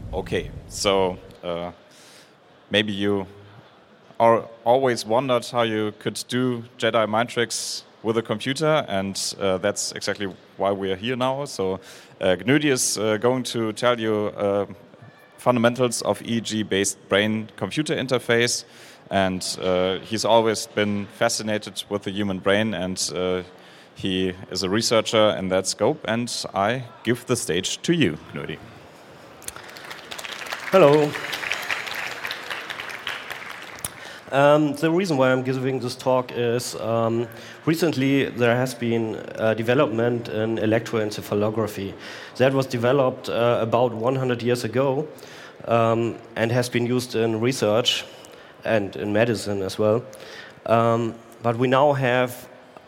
Okay, so maybe you always wondered how you could do Jedi mind tricks with a computer, and that's exactly why we are here now. So Gnudi is going to tell you fundamentals of EEG-based brain-computer interface, and he's always been fascinated with the human brain, and he is a researcher in that scope, and I give the stage to you, Gnudi. Hello. The reason why I'm giving this talk is recently there has been development in electroencephalography. That was developed about 100 years ago and has been used in research and in medicine as well. But we now have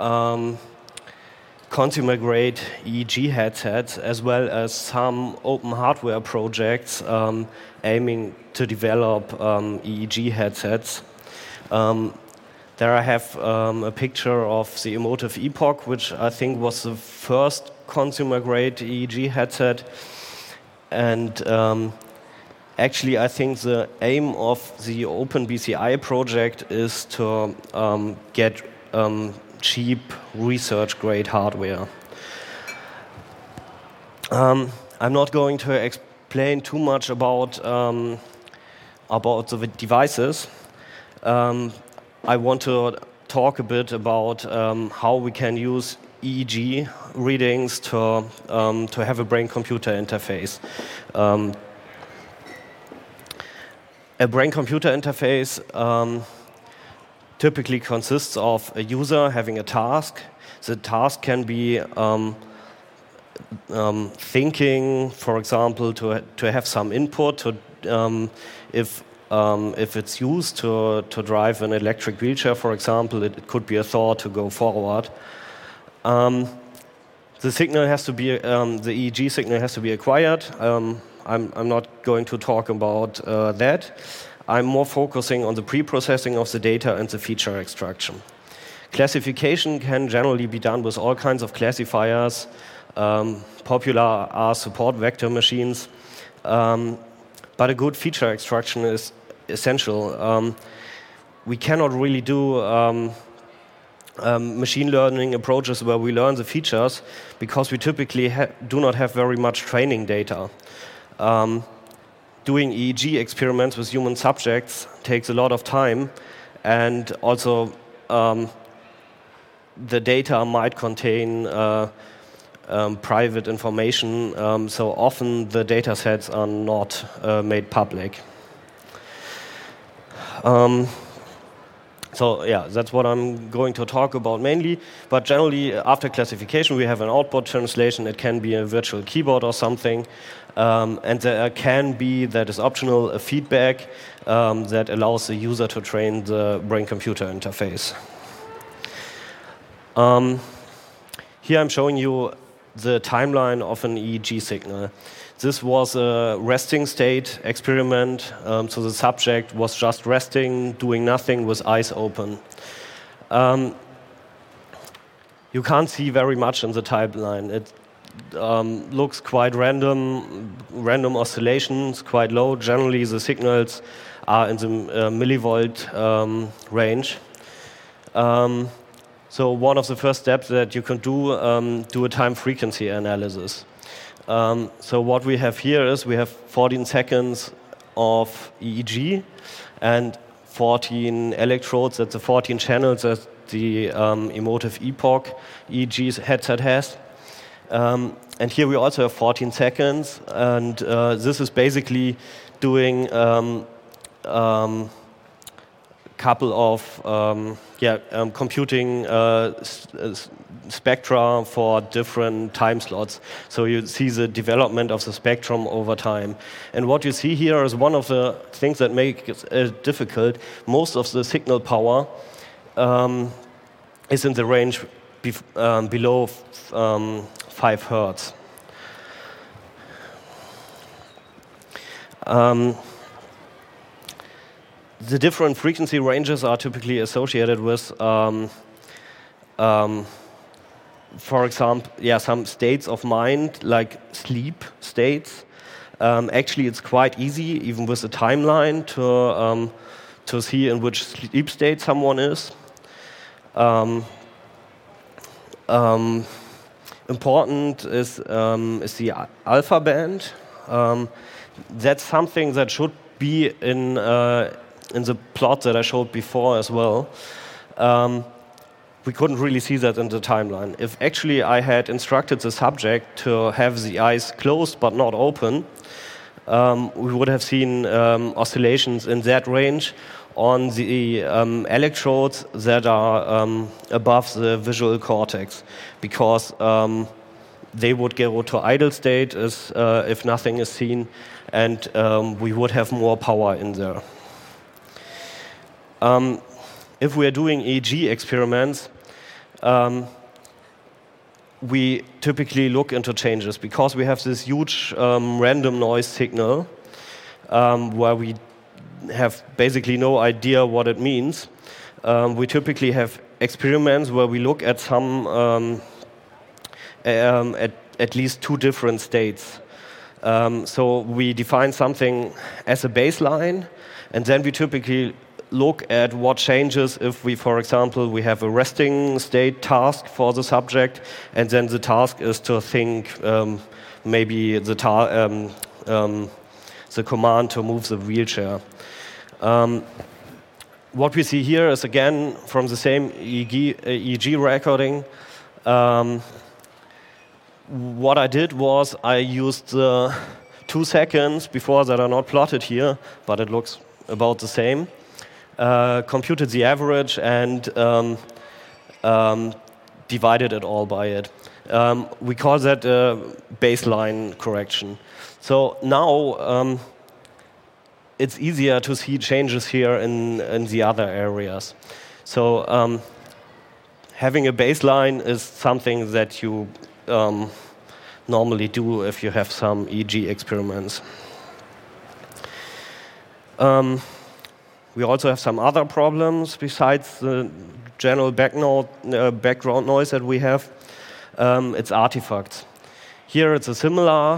consumer-grade EEG headsets, as well as some open hardware projects aiming to develop EEG headsets. There I have a picture of the Emotive Epoch, which I think was the first consumer-grade EEG headset. And actually, I think the aim of the OpenBCI project is to get cheap research-grade hardware. I'm not going to explain too much about the devices. I want to talk a bit about how we can use EEG readings to have a brain-computer interface. A brain-computer interface typically consists of a user having a task. The task can be thinking, for example, to have some input. If it's used to drive an electric wheelchair, for example, it could be a thought to go forward. The signal has to be the EEG signal has to be acquired. I'm not going to talk about that. I'm more focusing on the pre-processing of the data and the feature extraction. Classification can generally be done with all kinds of classifiers. Popular are support vector machines. But a good feature extraction is essential. We cannot really do machine learning approaches where we learn the features because we typically do not have very much training data. Doing EEG experiments with human subjects takes a lot of time, and also the data might contain private information, so often the data sets are not made public. So yeah, that's what I'm going to talk about mainly. But generally, after classification, we have an output translation. It can be a virtual keyboard or something. And there can be, that is optional, a feedback that allows the user to train the brain-computer interface. Here I'm showing you the timeline of an EEG signal. This was a resting state experiment, so the subject was just resting, doing nothing, with eyes open. You can't see very much in the timeline. It looks quite random oscillations, quite low. Generally, the signals are in the millivolt range. So one of the first steps that you can do a time frequency analysis. So what we have here is we have 14 seconds of EEG and 14 electrodes. That's the 14 channels that the Emotive Epoch EEG headset has. And here we also have 14 seconds, and this is basically doing couple of computing spectra for different time slots. So you see the development of the spectrum over time. And what you see here is one of the things that make it difficult. Most of the signal power is in the range below 5 hertz. The different frequency ranges are typically associated with, for example, some states of mind, like sleep states. Actually, it's quite easy, even with a timeline, to see in which sleep state someone is. Important is the alpha band. That's something that should be in the plot that I showed before as well. We couldn't really see that in the timeline. If actually I had instructed the subject to have the eyes closed but not open, we would have seen oscillations in that range on the electrodes that are above the visual cortex, because they would go to idle state if nothing is seen, and we would have more power in there. If we are doing EEG experiments, we typically look into changes, because we have this huge random noise signal where we have basically no idea what it means. We typically have experiments where we look at some at least two different states. So we define something as a baseline, and then we typically look at what changes if we, for example, we have a resting state task for the subject, and then the task is to think maybe the command to move the wheelchair. What we see here is, again, from the same EEG recording. What I did was I used 2 seconds before that are not plotted here, but it looks about the same. Computed the average and divided it all by it. We call that a baseline correction. So now it's easier to see changes here in the other areas. So having a baseline is something that you normally do if you have some EEG experiments. We also have some other problems besides the general background noise that we have. It's artifacts. Here it's a similar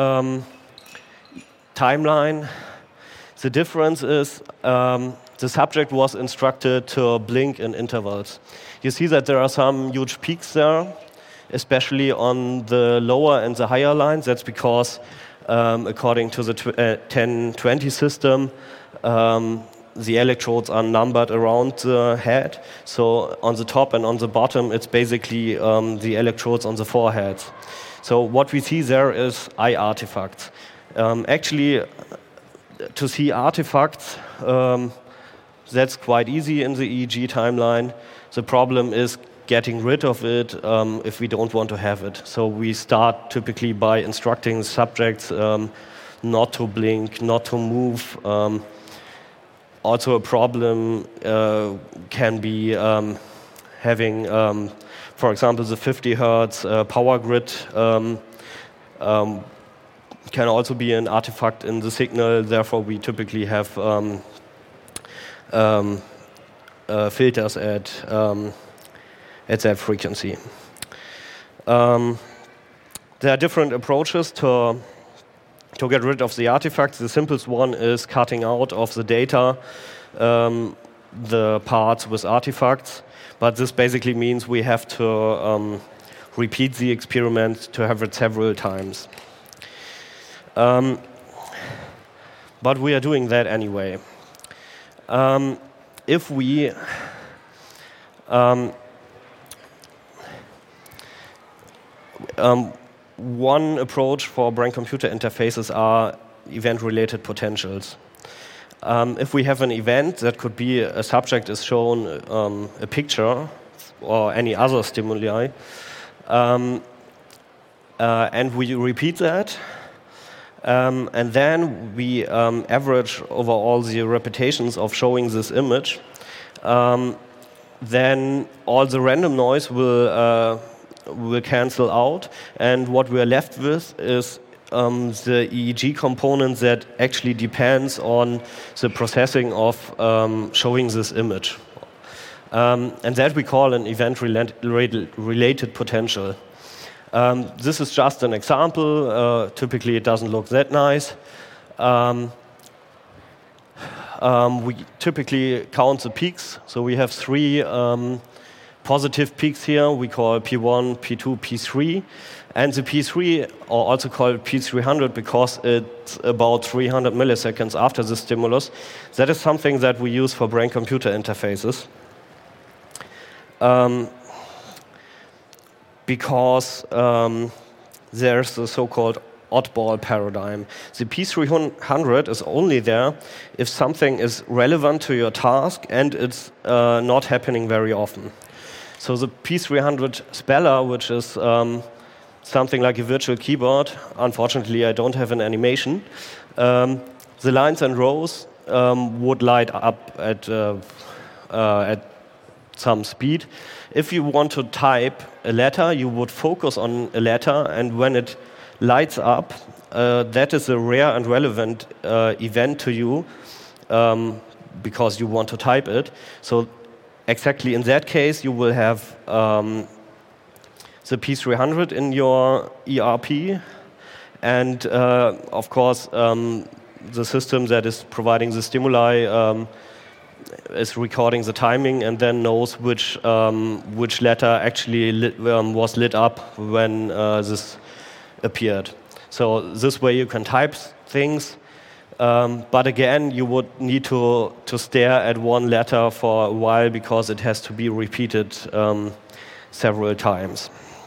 timeline. The difference is the subject was instructed to blink in intervals. You see that there are some huge peaks there, especially on the lower and the higher lines. That's because, according to the 10-20 system, the electrodes are numbered around the head. So on the top and on the bottom, it's basically the electrodes on the forehead. So what we see there is eye artifacts. Actually, to see artifacts, that's quite easy in the EEG timeline. The problem is getting rid of it if we don't want to have it. So we start typically by instructing the subjects not to blink, not to move. Also a problem can be having, for example, the 50 hertz power grid can also be an artifact in the signal. Therefore, we typically have filters at that frequency. There are different approaches to get rid of the artifacts. The simplest one is cutting out of the data the parts with artifacts, but this basically means we have to repeat the experiment to have it several times. But we are doing that anyway. If we one approach for brain-computer interfaces are event-related potentials. If we have an event, that could be a subject is shown a picture or any other stimuli, and we repeat that, and then we average over all the repetitions of showing this image, then all the random noise will cancel out, and what we are left with is the EEG component that actually depends on the processing of showing this image. And that we call an event-related potential. This is just an example. Typically, it doesn't look that nice. We typically count the peaks. So we have 3 positive peaks here. We call P1, P2, P3. And the P3, or also called P300 because it's about 300 milliseconds after the stimulus, that is something that we use for brain-computer interfaces. Because there's the so-called oddball paradigm. The P300 is only there if something is relevant to your task and it's not happening very often. So the P300 speller, which is something like a virtual keyboard, unfortunately I don't have an animation, the lines and rows would light up at some speed. If you want to type a letter, you would focus on a letter, and when it lights up, that is a rare and relevant event to you because you want to type it. So exactly in that case, you will have the P300 in your ERP, and of course, the system that is providing the stimuli is recording the timing and then knows which letter actually was lit up when this appeared. So this way you can type things, but again you would need to stare at one letter for a while because it has to be repeated several times.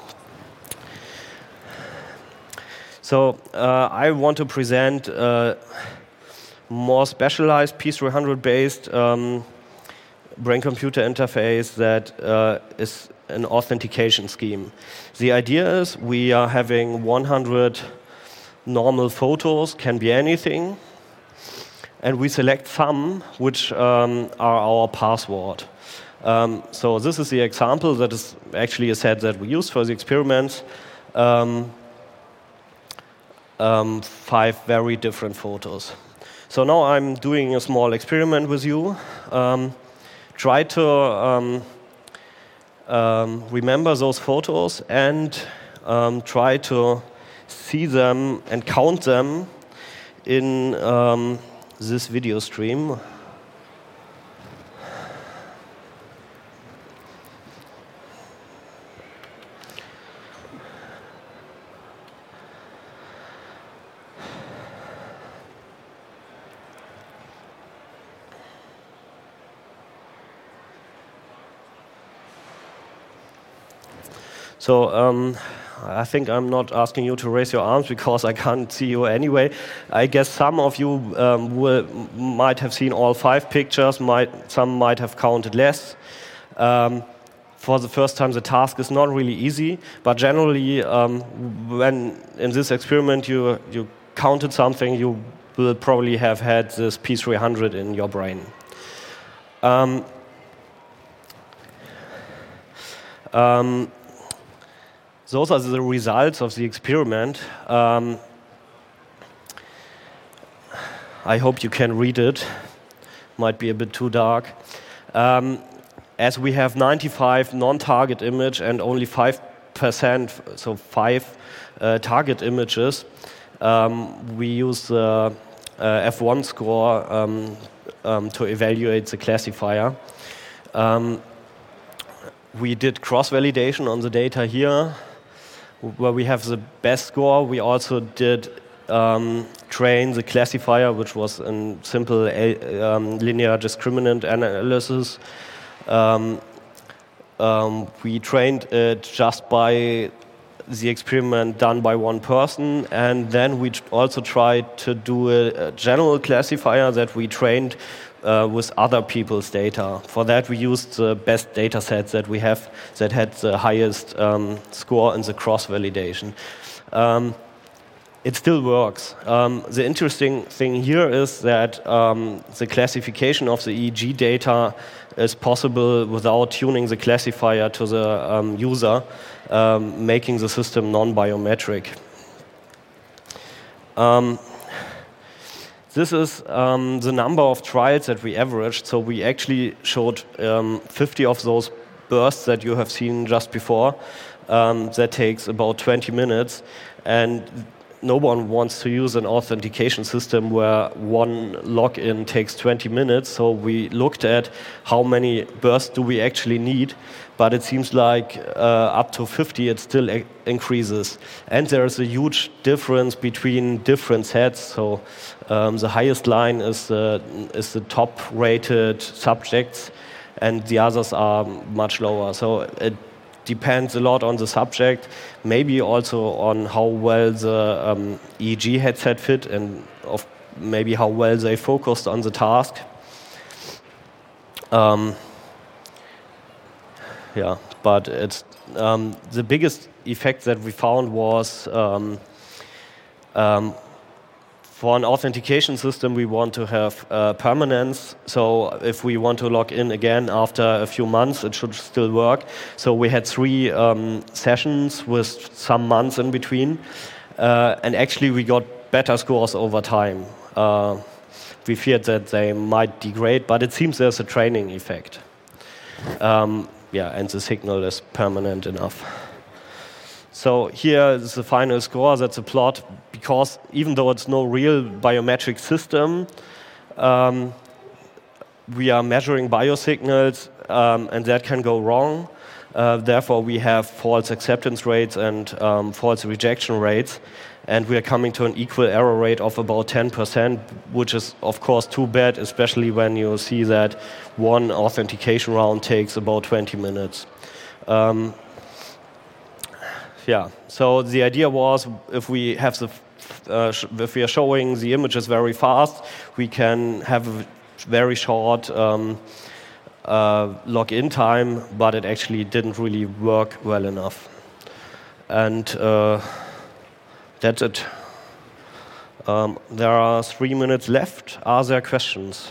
So I want to present more specialized P300 based brain-computer interface that is an authentication scheme. The idea is we are having 100 normal photos, can be anything, and we select some which are our password. So this is the example that is actually a set that we use for the experiments. 5 very different photos. So now I'm doing a small experiment with you. Try to remember those photos and try to see them and count them in this video stream. So I think I'm not asking you to raise your arms because I can't see you anyway. I guess some of you might have seen all 5 pictures, some might have counted less. For the first time, the task is not really easy, but generally, when in this experiment you counted something, you will probably have had this P300 in your brain. Those are the results of the experiment. I hope you can read it. Might be a bit too dark. As we have 95 non-target image and only 5%, so 5 target images, we use the F1 score to evaluate the classifier. We did cross-validation on the data here, where we have the best score. We also did train the classifier, which was a simple linear discriminant analysis. We trained it just by the experiment done by one person, and then we also tried to do a general classifier that we trained with other people's data. For that, we used the best data sets that we have that had the highest score in the cross-validation. It still works. The interesting thing here is that the classification of the EEG data is possible without tuning the classifier to the user, making the system non-biometric. This is the number of trials that we averaged. So we actually showed 50 of those bursts that you have seen just before. that takes about 20 minutes, and no one wants to use an authentication system where one login takes 20 minutes. So we looked at how many bursts do we actually need, but it seems like up to 50 it still increases. And there's a huge difference between different sets. So the highest line is the top-rated subjects, and the others are much lower. So it depends a lot on the subject, maybe also on how well the EEG headset fit, and maybe how well they focused on the task. But it's the biggest effect that we found was for an authentication system, we want to have permanence. So if we want to log in again after a few months, it should still work. So we had 3 sessions with some months in between. And actually, we got better scores over time. We feared that they might degrade, but it seems there's a training effect. And the signal is permanent enough. So here is the final score. That's a plot, because even though it's no real biometric system, we are measuring biosignals, and that can go wrong. Therefore, we have false acceptance rates and false rejection rates, and we are coming to an equal error rate of about 10%, which is, of course, too bad, especially when you see that one authentication round takes about 20 minutes. So the idea was, if we have if we are showing the images very fast, we can have a very short login time, but it actually didn't really work well enough. And that's it. There are 3 minutes left. Are there questions?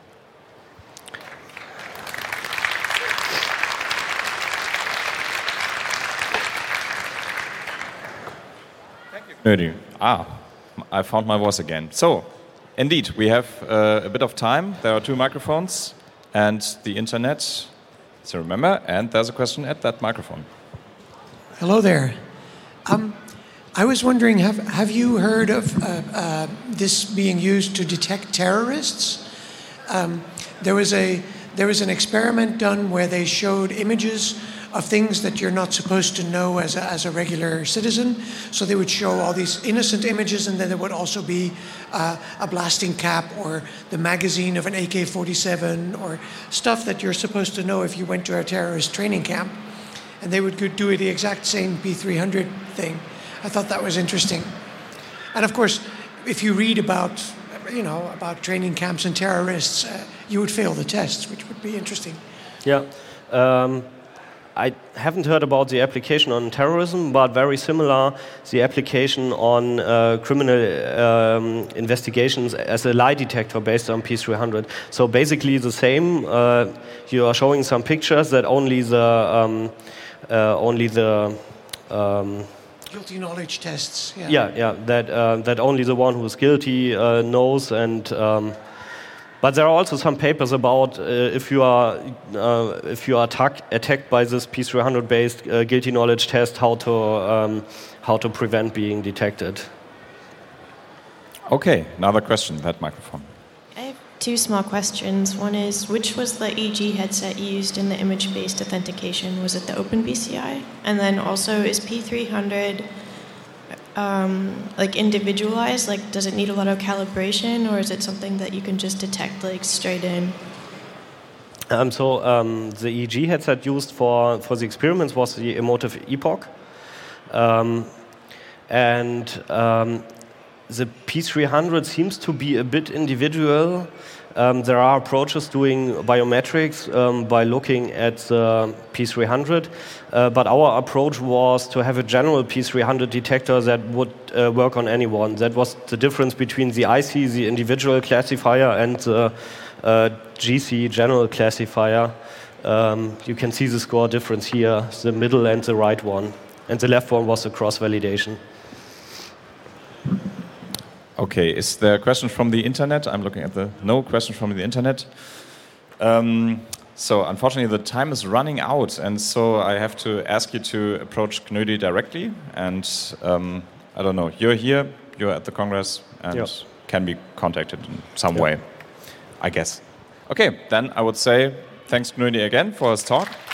Nerdy. I found my voice again. So, indeed, we have a bit of time. There are 2 microphones and the internet. So remember, and there's a question at that microphone. Hello there. I was wondering, have you heard of this being used to detect terrorists? There was an experiment done where they showed images of things that you're not supposed to know as a regular citizen. So they would show all these innocent images, and then there would also be a blasting cap or the magazine of an AK-47 or stuff that you're supposed to know if you went to a terrorist training camp. And they would do the exact same P300 thing. I thought that was interesting. And of course, if you read about training camps and terrorists, you would fail the tests, which would be interesting. Yeah. I haven't heard about the application on terrorism, but very similar, the application on criminal investigations as a lie detector based on P300. So basically the same. You are showing some pictures that only the guilty knowledge tests. That only the one who's guilty knows, and but there are also some papers about if you are attacked by this P300 based guilty knowledge test, how to prevent being detected. Okay, another question. That microphone. I have 2 small questions. One is, which was the EEG headset used in the image-based authentication? Was it the OpenBCI? And then also, is P300 individualized? Like, does it need a lot of calibration, or is it something that you can just detect straight in? The EEG headset used for the experiments was the Emotiv Epoch, the P300 seems to be a bit individual. There are approaches doing biometrics by looking at the P300, but our approach was to have a general P300 detector that would work on anyone. That was the difference between the IC, the individual classifier, and the GC, general classifier. You can see the score difference here, the middle and the right one. And the left one was the cross-validation. Okay, is there a question from the internet? I'm looking at no question from the internet. So unfortunately, the time is running out, and so I have to ask you to approach Knödi directly. And I don't know, you're here, you're at the Congress, and can be contacted in some way, I guess. Okay, then I would say thanks Knödi again for his talk.